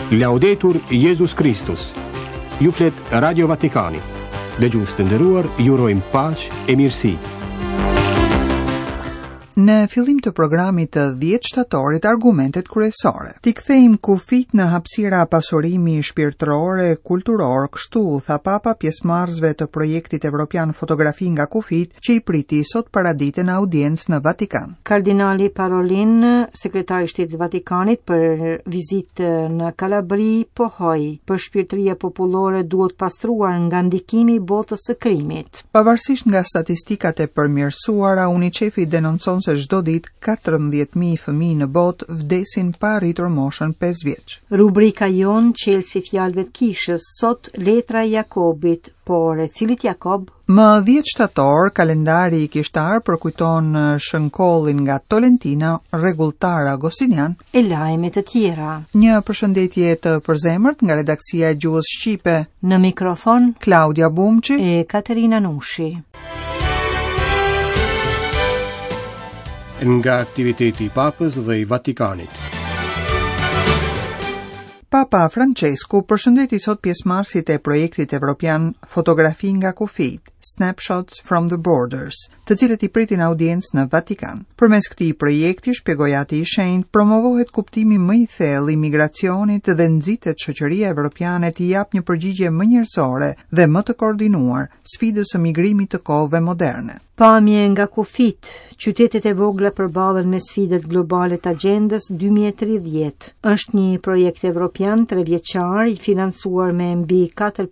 Laudetur Jesus Christus. Ju flet Radio Vatikani. Dëgjues të nderuar, ju urojmë paqë e mirësi. Në fillim të programit të 10 shtatorit argumentet kryesore. Ti kthejmë kufit në hapësira pasurimi shpirtëror e kulturor, kështu tha Papa pjesëmarrësve të projektit evropian fotografi nga kufit që i priti sot paradite në audiencë në Vatikan. Kardinali Parolin, sekretari i Shtetit Vatikanit për vizitë në Kalabri, pohoi për shpirtëria popullore duhet pastruar nga ndikimi i botës së krimit. Pavarësisht nga statistikat e përmirësuara, UNICEF-i denoncon se çdo ditë 14.000 fëmijë në botë vdesin pa arritur moshën 5 vjeç. Rubrika jon qelsi fjalëve të kishës, sot letra e Jakobit, por e cilit Jakob? Më 10 shtator, kalendari i kishtar përkujton shënkollin nga Tolentina, rregulltar agostinian e lajme të tjera. Një përshëndetje të përzemërt nga redaksia e Gjuhës Shqipe. Në mikrofon Claudia Bumçi e Katerina Nushi. Nga aktiviteti i Papës dhe i Vatikanit. Papa Francesku përshëndeti sot pjesëmarrësit e projektit evropian Fotografi nga kufit, Snapshots from the Borders, të cilët i pritin audiencë në Vatikan. Përmes këtij projekti, shpjegoi Ati i Shenjtë, promovohet kuptimi më i thellë i migracionit dhe nxitet shoqëria evropiane të japë një përgjigje më njerëzore dhe më të koordinuar sfidës së migrimit të kohëve moderne. Pamje nga kufit, qytetet e vogla përballen me sfidat globale të agjendës 2030. Është një projekt evropian 3 vjeçar i financuar me mbi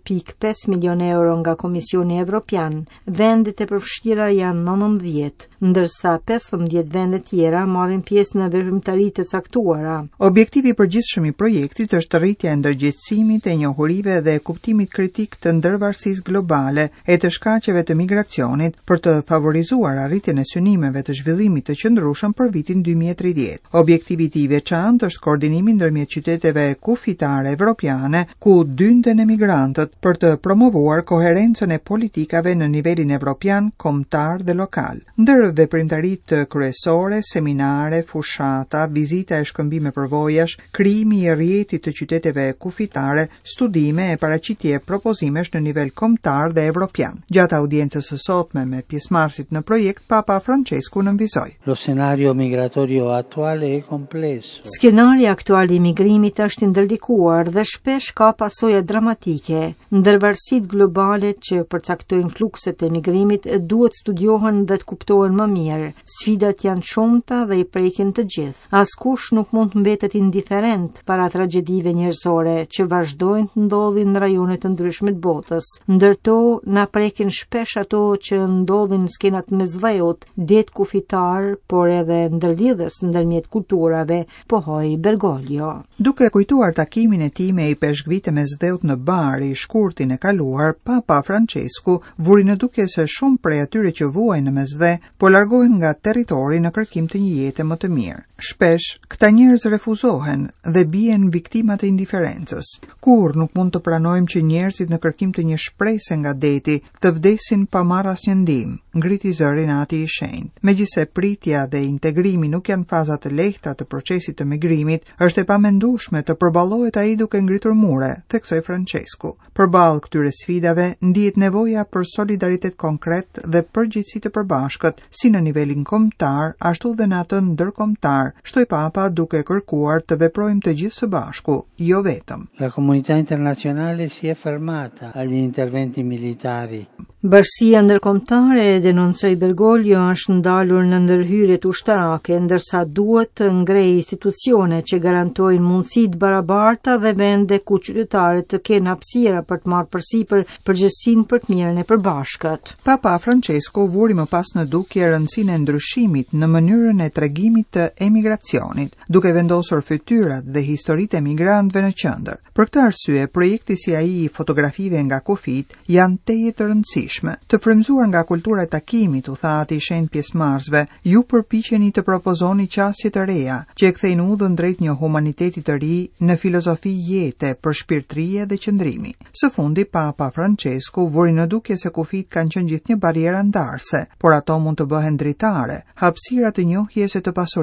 4.5 milion euro nga Komisioni Evropian. Vendet e përfshira janë 19, ndërsa 15 vende tjera marrin pjesë në veprimtaritë të caktuara. Objektivi i përgjithshëm i projektit është rritja e ndërgjegjësimit, e njohurive dhe kuptimit kritik të ndërvarësisë globale e të shkaqeve të migracionit për të favorizuar arritjen e synimeve të zhvillimit të qëndrueshëm për vitin 2030. Objektivi i veçantë është koordinimi ndërmjet qyteteve kufitare evropiane ku dynden emigrantët për të promovuar koherencën e politikave në nivelin evropian, kombëtar dhe lokal. Ndër veprimtaritë kryesore, seminare, fushata, vizita e shkëmbime përvojash, krijimi i rrjetit të qyteteve kufitare, studime e paraqitje propozimesh në nivel kombëtar dhe evropian. Gjatë audiencës së sotme me pjesëmarrësit në projekt, Papa Francesku nënvizoi. Lo scenario migratorio attuale è complesso. Skenari aktual i migrimit është i ndërlikuar dhe shpesh ka pasoja dramatike. Ndërvarësitë globale që përcaktojnë flukset e migrimit duhet studiohen dhe të kuptohen më mirë. Sfidat janë shumëta dhe i prekin të gjithë. Askush nuk mund të mbetet indiferent para tragjedive njerëzore që vazhdojnë të ndodhin në rajone të ndryshme të botës. Ndërto na prekin shpesh ato që ndodhin skenat me zdheut, det kufitar, por edhe ndërlidhës ndërmjet kulturave, pohoi Bergoglio. Duke kujtuar takimin e tij me i peshkvite me zdheut në Bari, shkurtin e kaluar, Papa Francesku vuri në dukje se shumë prej atyre që vuajnë me zdhe, po largohen nga territori në kërkim të një jete më të mirë. Shpesh, këta njerëz refuzohen dhe bien viktima të indiferencës. Kur nuk mund të pranojmë që njerëzit në kërkim të një shprehje nga deti të vdesin pa marrë asnjë ndihmë, ngriti zërin Ati i Shenjtë. Megjithse pritja dhe integrimi nuk janë faza të lehta të procesit të migrimit, është e pamendueshme të përballohet ai duke ngritur mure, theksoi Francesku. Përballë këtyre sfidave, ndihet nevoja për solidaritet konkret dhe përgjegjësi të përbashkët, si në nivelin kombëtar, ashtu dhe në atë ndërkombëtar, shtoi Papa duke kërkuar të veprojmë të gjithë së bashku, jo vetëm. La comunità internazionale si è fermata agli interventi militari. Bashkia ndërkombëtare, denoncoi Bergoglio, është ndalur në ndërhyrjet ushtarake, ndërsa duhet të ngrejë institucione që garantojnë mundësi të barabarta dhe vende ku qytetarët të kenë hapësira për të marrë përsipër përgjegjësinë për të mirën e përbashkët. Papa Francesku vuri më pas në dukje rëndësinë e ndryshimit në mënyrën e tregimit të emigracionit, duke vendosur fytyrat dhe historitë e migrantëve në qendër. Për këtë arsye, projekti si ai i fotografive nga kufit janë teje të rëndësishme. Të frymzuar nga kultura e takimit, u tha Ati i Shenjtë pjesëmarrësve, ju përpiqeni të propozoni qasje të reja që e kthejnë udhën drejt një humaniteti të ri në filozofi jete për shpirtërie dhe qëndrimi. Së fundi, Papa Francesku vuri në dukje se kufit kanë qenë gjithnjë barriera ndarse, por ato mund të bëhen dritare, hapësira të njohjes së të pasurimit të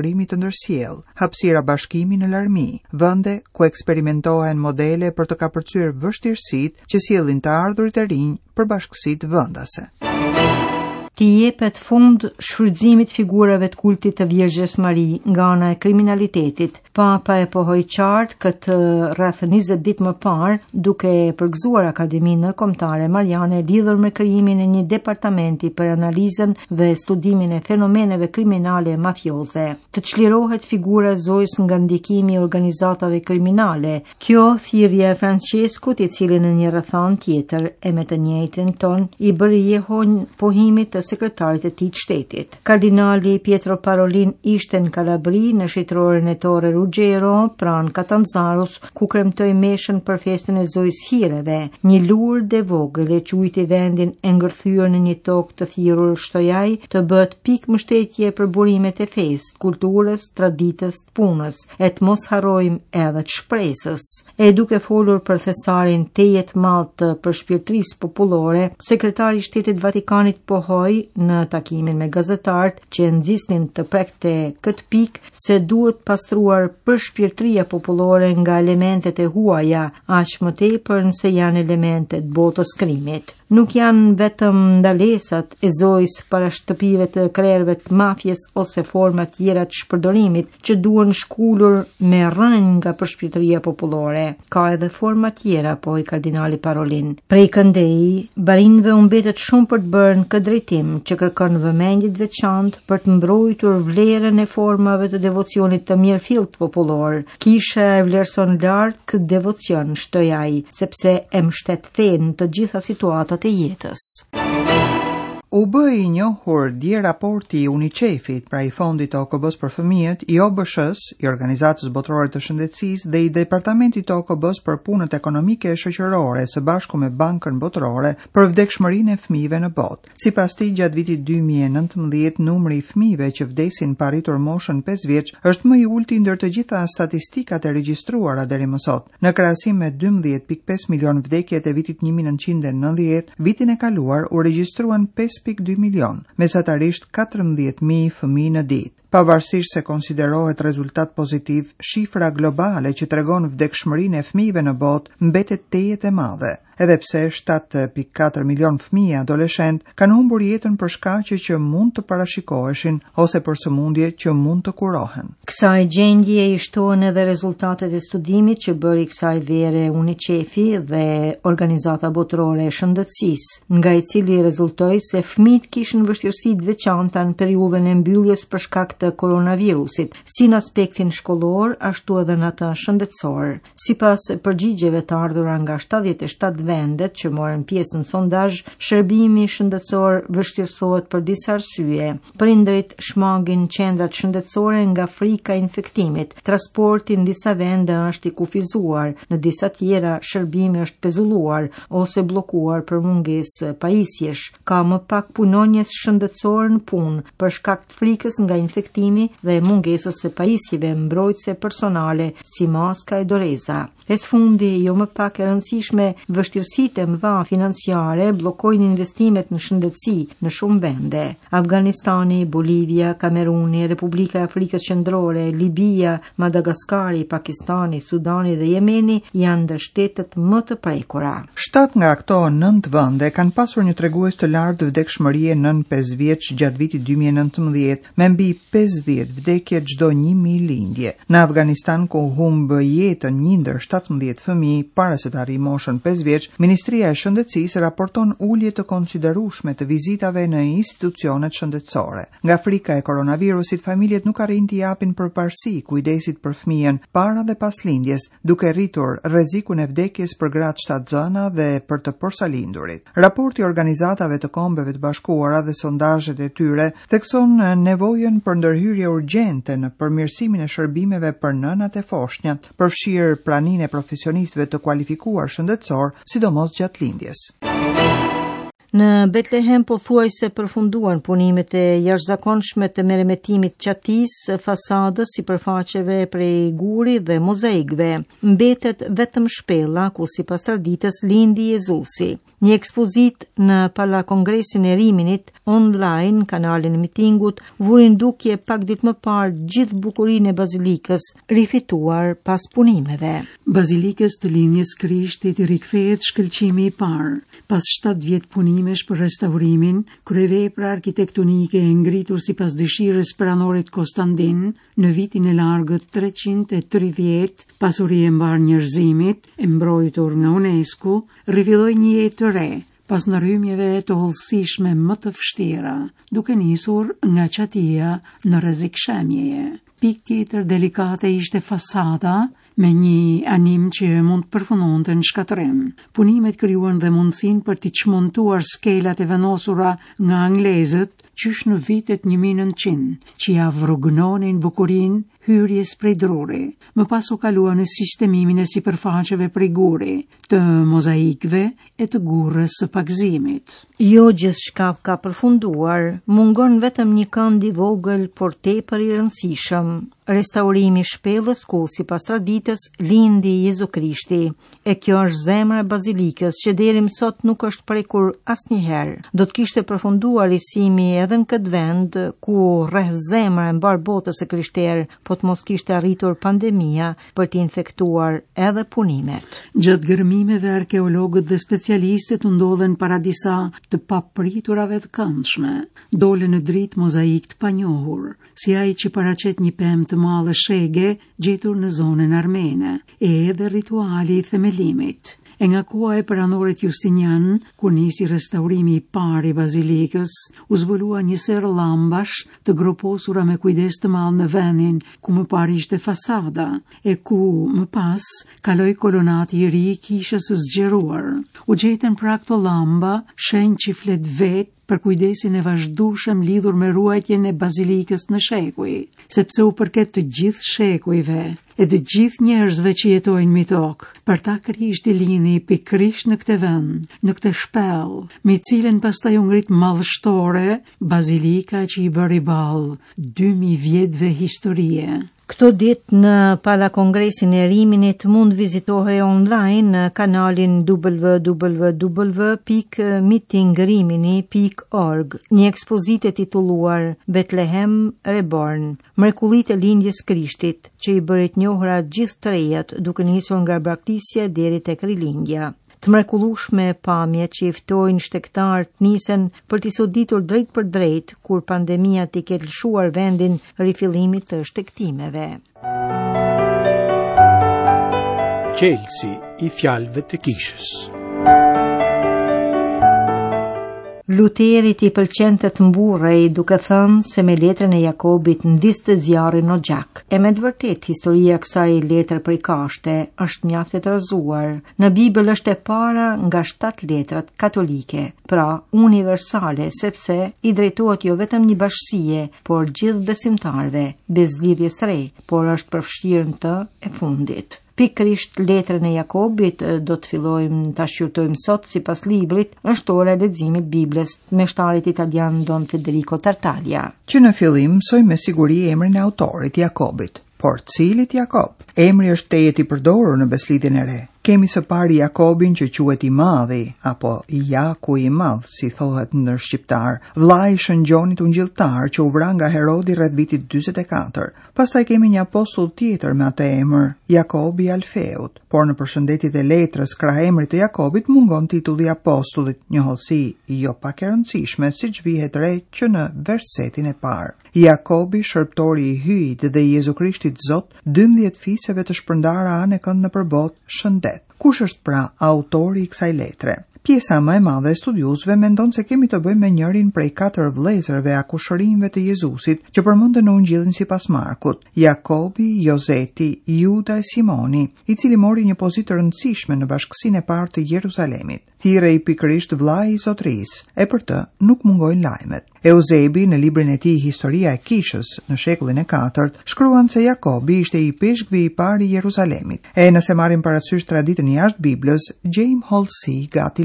ndërsjell, hapësira bashkimi në larmi, vende ku eksperimentohen modele për të kapërcyer vështirësitë që sjellin të ardhurit e rinj për bashkësitë vendase. T'i jepet fund shfrytëzimit figurave të kultit të Virgjës Mari nga ana e kriminalitetit. Papa e pohoi qartë këtë rreth 20 ditë më parë, duke përgëzuar Akademinë Ndërkombëtare Mariane lidhur me krijimin e një departamenti për analizën dhe studimin e fenomeneve kriminale e mafioze. Të çlirohet figura e Zojës nga ndikimi i organizatave kriminale. Kjo thirrje e Franceskut, i cili në një rrethan tjetër e me të njëjtin ton i bëri jehonj pohimit të sekretarit e tij të shtetit. Kardinali Pietro Parolin ishte në Kalabri në shitërorën e Torre Ruggero pranë Catanzaros, ku kremtoi meshën për festën e Zojës Hireve. Një lurdë e vogël e quajti vendin e ngërthyer në një tokë të thirrur shtojaj të bëhet pikë mbështetje për burimet e festë, kulturës, traditës, punës, e të mos harrojmë edhe të shpresës. E duke folur për thesarin tejet madh të përshpirtërisë popullore, sekretari i Shtetit Vatikanit pohoi në takimin me gazetarët që nxisnin të prekte këtë pikë se duhet pastruar përshpirtëria popullore nga elementet e huaja, aq më tepër nëse janë elementet botës krimit. Nuk janë vetëm ndalesat e Zojës para shtëpive të krerëve të mafjes ose forma tjera të shpërdorimit që duhen shkullur me rënë nga përshpirtëria popullore. Ka edhe forma tjera, po i kardinali Parolin. Prej këndej, barinëve u mbetet shumë për të bërë në këtë drejtim, që kërkon vëmendje të veçantë për të mbrojtur vlerën e formave të devocionit të mirëfillt popullor. Kisha e vlerëson lart këtë devocion, shtojaj, sepse e mbështet fen në të gjitha situatat e jetës. U bë i njohur dje raporti i UNICEF-it, pra i fondit të OKB-s për fëmijët, i OBSH-s, i Organizatës Botërore të Shëndetësisë dhe i Departamentit të OKB-s për punët ekonomike e shoqërore së bashku me Bankën Botërore për vdekshmërinë e fëmijëve në botë. Sipas tij, gjatë vitit 2019, numri i fëmijëve që vdesin pa arritur moshën 5 vjeç është më i ulti ndër të gjitha statistikat e regjistruara deri më sot. Në krahasim me 12.5 milion vdekjet e vitit 1990, vitin e kaluar u regjistruan 5.2 milion, mesatarisht 14.000 fëmijë në ditë. Pavarësisht se konsiderohet rezultat pozitiv, shifra globale që tregon vdekshmërinë e fëmijëve në botë mbetet tejet e madhe. Edhe pse 7.4 milion fëmijë adoleshent kanë humbur jetën për shkaqe që mund të parashikoheshin ose për sëmundje që mund të kurohen. Kësaj gjendje i shtohen edhe rezultatet e studimit që bëri kësaj vere UNICEF-i dhe Organizata Botërore e Shëndetësisë, nga i cili rezultoi se fëmijët kishin vështirësi të veçanta në periudhën e mbylljes për shkak të koronavirusit, si në aspektin shkollor, ashtu edhe në atë shëndetësor. Sipas përgjigjeve të ardhura nga 77 vendet që morën pjesë në sondazh, shërbimi shëndetësor vështirësohet për disa arsye. Prindrit shmangin qendrat shëndetësore nga frika e infektimit. Transporti në disa vende është i kufizuar, në disa tjera shërbimi është pezulluar ose bllokuar për mungesë pajisjesh. Ka më pak punonjës shëndetësor në punë për shkak të frikës nga infektimi dhe mungesës së pajisjeve mbrojtëse personale si maska e doreza. E sfundi, jo më pak e rëndësishme, vështirësitë e mëdha financiare bllokojnë investimet në shëndetësi në shumë vende. Afganistani, Bolivia, Kameruni, Republika e Afrikës Qendrore, Libia, Madagaskari, Pakistani, Sudani dhe Jemeni janë ndër shtetet më të prekura. 7 nga ato 9 vende kanë pasur një tregues të lartë vdekshmërie nën 5 vjeç gjatë vitit 2019, me mbi 50 vdekje çdo 1000 lindje. Në Afganistan, ku humb jetën një ndër 17 fëmijë para se të arrijë moshën 5 vjeç, Ministria e Shëndetësisë raporton ulje të konsiderueshme të vizitave në institucionet shëndetësore. Nga frika e koronavirusit, familjet nuk arrin të japin përparësi kujdesit për fëmijën para dhe pas lindjes, duke rritur rrezikun e vdekjes për gratë shtatzëna dhe për të porsalindurit. Raporti i organizatave të Kombeve të Bashkuara dhe sondazhet e tyre thekson nevojën për ndërhyrje urgjente në përmirësimin e shërbimeve për nënat e foshnjat, përfshirë praninë e profesionistëve të kualifikuar shëndetësor, sidomos gjatë lindjes. Në Betlehem pothuajse përfunduan punimet e jashtëzakonshme të merremetimit qatis, fasadës, sipërfaqeve prej guri dhe mozaikëve. Mbetet vetëm shpella ku sipas traditës lindi Jezusi. Një ekspozit në Pala Kongresin e Riminit, online, kanalin e mitingut, vuri ndukje pak ditë më parë gjithë bukurinë e bazilikës, rifituar pas punimeve. Bazilikës të Linjës Krishtit i rikthehet shkëlqimi i parë. Pas 7 vjet punimesh për restaurimin, kryevepra arkitektonike e ngritur sipas dëshirës pranorit Konstantin në vitin e largët 330, pasuri e mbar njerëzimit, e mbrojtur nga UNESCO, rivilloi një jetë të re, pas ndërhymjeve të hollësishme më të vështira, duke nisur nga qatia në rrezik shemjeje. Pikë tjetër delikate ishte fasada, me një anim që mund të përfundonte në shkatrim. Punimet krijuan dhe mundësinë për të çmontuar skelat e vendosura nga anglezët, qysh në vitet 1900, që ja vrugunonin bukurinë hyrjes prej druri. Më pas u kalua në sistemimin e sipërfaqeve prej guri, të mozaikëve e të gurrës së pakëzimit. Jo gjithçka ka përfunduar, mungon vetëm një kënd i vogël por tepër i rëndësishëm. Restaurimi i shpellës ku sipas traditës lindi Jezu Krishti. E kjo është zemra e bazilikës që deri më sot nuk është prekur asnjëherë. Do të kishte përfunduar risimi edhe në këtë vend ku rreth zemra e mbar botës së krishterë, po të mos kishte arritur pandemia për të infektuar edhe punimet. Gjatë gërmimeve arkeologët dhe specialistët u ndodhen para disa të papriturave të këndshme. Dole në dritë mozaik të panjohur, si ai që paraqet një pemë të madhe shege gjetur në zonën armene, e edhe rituali i themelimit. E nga koha e pranorit Justinian, kur nisi restaurimi i parë i bazilikës, u zbulua një serë llambash të groposura me kujdes të madh në vendin ku më parë ishte fasada, e ku më pas kaloi kolonati i ri i kishës së zgjeruar. U gjetën pra këto llamba, shenjë që flet vetë për kujdesin e vazhdueshëm lidhur me ruajtjen e bazilikës në shekuj, sepse u përket të gjithë shekujve e të gjithë njerëzve që jetojnë mbi tokë. Për ta Krishti lini pikërisht në këtë vend, në këtë shpellë, me cilën pastaj u ngrit madhështore bazilika që i bëri ballë 2000 vjetëve historie. Këto ditë në Pala Kongresin e Riminit mund vizitohej online në kanalin www.meetingrimini.org, një ekspozite titulluar Betlehem Reborn, mrekullitë e lindjes Krishtit, që i bëri të njohura gjithë tërejat duke nisur nga braktisja deri tek rilindja. Të mrekullueshme pamje që i ftojnë shtektarët nisen për t'i soditur drejt për drejt kur pandemia t'i ketë lëshuar vendin rifillimit të shtektimeve. Qelsi i fjalëve të kishës. Luterit i pëlqente të mburrej duke thënë se me letrën e Jakobit ndiste zjarrin në gjak. E me të vërtet historia kësaj letre prej kashte është mjaft e tërëzuar. Në Bibël është e para nga 7 letrat katolike, pra universale, sepse i drejtohet jo vetëm një bashkësie, por gjithë besimtarve, bezlidhjes re, por është përfshirë në të e fundit. Pikërisht letrën e Jakobit do të fillojmë ta shqyrtojmë sot sipas librit është ora e leximit Biblës me shtarit italian Don Federico Tartaglia. Që në fillim mësojmë me siguri emrin e autorit Jakobit, por cilit Jakob? Emri është tejet i përdorur në beslidhjen e re. Kemi së pari Jakobin që quhet i Madhi, apo Jaku i Madh, si thohet ndër shqiptar, vllai i shëngjonit ungjilltar që u vra nga Herodi rreth vitit 44. Pastaj kemi një apostull tjetër me atë emër, Jakobi i Alfeut, por në përshëndetjet e letrës krah emrit të Jakobit mungon titulli apostullit, një hollësi jo pak e rëndësishme, siç vihet re që në versetin e parë. Jakobi, shërptori i hyjit dhe Jezu Krishtit Zot, 12 fiseve të shpërndara anë e kënd në përbot, shëndet. Kush është pra autori i kësaj letre? Pjesa më e madhe e studiusëve mendon se kemi të bëjmë me njërin prej 4 vëllezërve akushërinjve të Jezusit që përmenden në Ungjillin sipas Markut, Jakobi, Jozeti, Juda e Simoni, i cili mori një pozitë të rëndësishme në bashkësinë e parë të Jeruzalemit. Thirrë i pikërisht vllai i Zotërisë, e për të nuk mungojnë lajmet. Eusebi në librin e tij Historia e Kishës në shekullin e 4 shkruan se Jakobi ishte i peshkvi i parë i Jeruzalemit. E nëse marrim parasysh traditën jashtë Biblës, gjejmë hollësi gati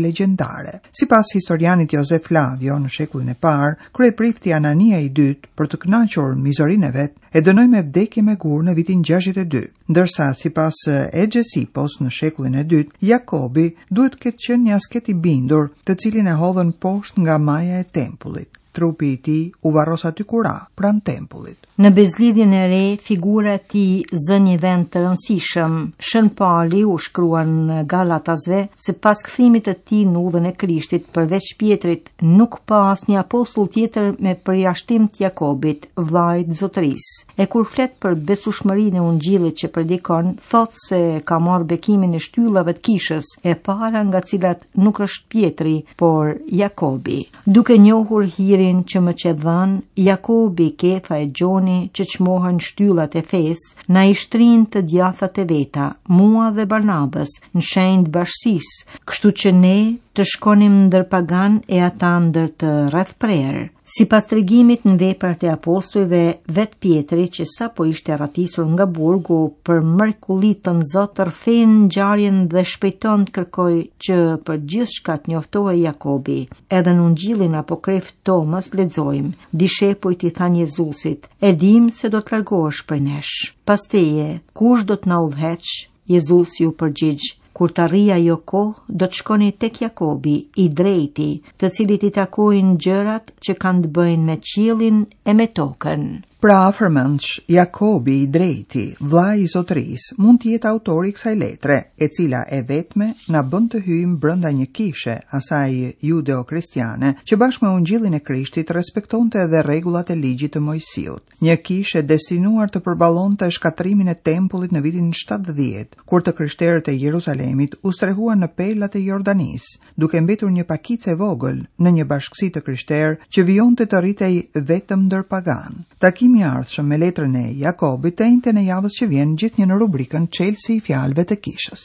legjendare. Sipas historianit Josef Flavio, në shekullin e parë, kryeprifti Anania i dytë, për të kënaqur mizorinë e vet, e dënoi me vdekje me gur në vitin 62, ndërsa sipas Egesipos në shekullin e dytë, Jakobi duhet të ketë qenë një asket i bindur, të cilin e hodhën poshtë nga maja e tempullit. Trupi i tij u varros aty ku ra, pranë tempullit. Në bezlidhjen e re, figura e tij zë një vend të rëndësishëm. Shën Pali u shkruan në Galatasve se pas kthimit të tij në udhën e Krishtit, përveç Pjetrit, nuk pa asnjë apostull tjetër me përjashtim të Jakobit, vllait zotërisë. E kur flet për besueshmërinë e ungjillit që predikon, thot se ka marrë bekimin e shtyllave të kishës, e para nga cilat nuk është Pjetri, por Jakobi. Duke njohur hirin që më që dhën, Jakobi, Kefa e Gjoni që çmohen shtyllat e fesë, na i shtrin të djathat e veta, mua dhe Barnabës, në shenjë bashkësisë, kështu që ne të shkonim ndër pagan e ata ndër të rrethprerë. Sipas tregimit në veprat e apostujve, vet Pietri, që sapo ishte arratisur nga burgu për mrekullitë të Zot, rrfen ngjarjen dhe shpejton të kërkojë që për gjithçka të njoftohej Jakobi. Edhe në Ungjillin apokrif Tomas lexojmë: "Dishepujt i thanë Jezusit: E dim se do të largohesh prej nesh. Pasteje, kush do të na udhëheq?" Jezusi ju përgjigj: "Kur të arrijë ajo kohë, do të shkoni tek Jakobi, i drejti, të cilit i takojnë gjërat që kanë të bëjnë me qiellin e me tokën." Pra afërmendsh, Jakobi i drejti, vllai i zotërisë, mund të jetë autori i kësaj letre, e cila e vetme na bën të hyjmë brenda një kishe, asaj judeo-kristiane, që bashkë me ungjillin e Krishtit respektonte edhe rregullat e ligjit të Mojsiut. Një kishe destinuar të përballonte shkatrimin e tempullit në vitin 70, kur të krishterët e Jeruzalemit u strehuan në pelat e Jordanisë, duke mbetur një pakicë e vogël në një bashkësi të krishterë që vijonte të rritej vetëm ndër pagan. Takimi i ardhshëm me letrën e Jakobit të njëjtën e javës që vjen gjithnjë në rubrikën Çelësi i fjalëve të kishës.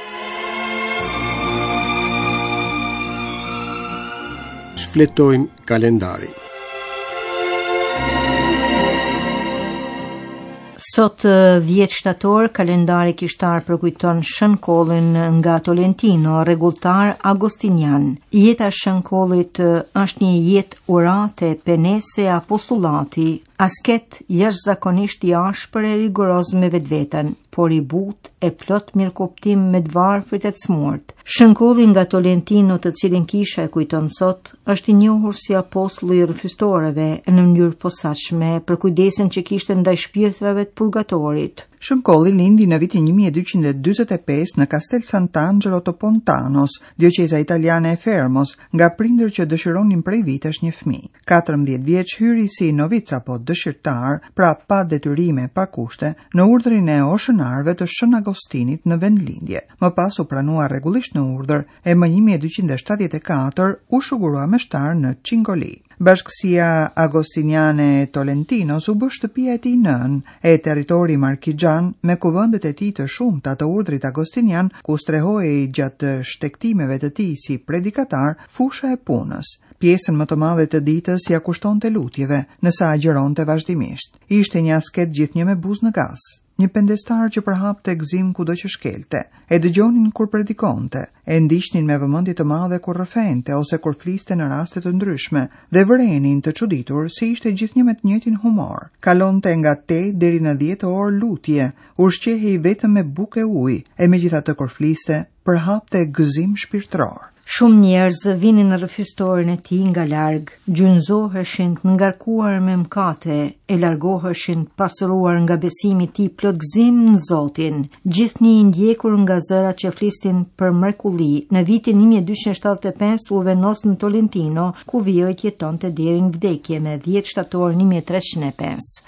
Shfletojmë kalendari. Sot 10 shtator, kalendari kishtar përkujton Shën Kollin nga Tolentino, rregulltar agostinian. Jeta e Shën Kollit është një jetë urate, penese, apostullati, asket jashtëzakonisht i ashpër e rigoroz me vetveten, por i butë e plot mirëkuptim me të varfrit e të smurt. Shën Kolli nga Tolentino, të cilin kisha e kujton sot, është i njohur si apostulli i rrëfistorëve në mënyrë posaçme për kujdesin që kishte ndaj shpirtrave të purgatorit. Shën Kolli lindi në vitin 1245 në Castel Sant'Angelo të Pontanos, dioqeza italiane e Fermos, nga prindër që dëshironin prej vitesh një fëmijë. 14 vjeç hyri si novic apo dëshirtar, pra pa detyrime, pa kushte, në urdhrin e oshënarëve të Shën Agostinit në vendlindje. Më pas u pranua rregullisht në urdhër e më 1274 u shugurua me shtar në Cingoli. Bashkësia Agostiniane Tolentinos u bë shtëpia e tij nën e territori markigjan me kuvendet e tij të shumta të urdhrit agostinian, ku strehoi gjatë shtektimeve të tij si predikatar fusha e punës. Pjesën më të madhe të ditës ja kushtonte lutjeve, nëse agjeronte vazhdimisht. Ishte një asket gjithnjë me buzë në gas, një pendestar që përhapte gzim kudo që shkelte, e dëgjonin kur predikonte, e ndiqnin me vëmendje të madhe kur rrëfente ose kur fliste në raste të ndryshme, dhe vërenin të çuditur se ishte gjithnjë me të njëjtin humor. Kalonte nga 8 deri në 10 orë lutje, ushqehej vetëm me bukë e ujë, e megjithatë kur fliste, përhapte gëzim shpirtëror. Shumë njerëz vinin në rrëfistorin e tij nga larg, gjunjëzoheshin të ngarkuar me mëkate, e largoheshin pasuruar nga besimi i tij plot gëzim në Zotin. Gjithnjë i ndjekur nga zërat që flistin për mrekulli, në vitin 1275 u vendos në Tolentino, ku vijoi të jetonte deri në vdekje me 10 shtator 1305.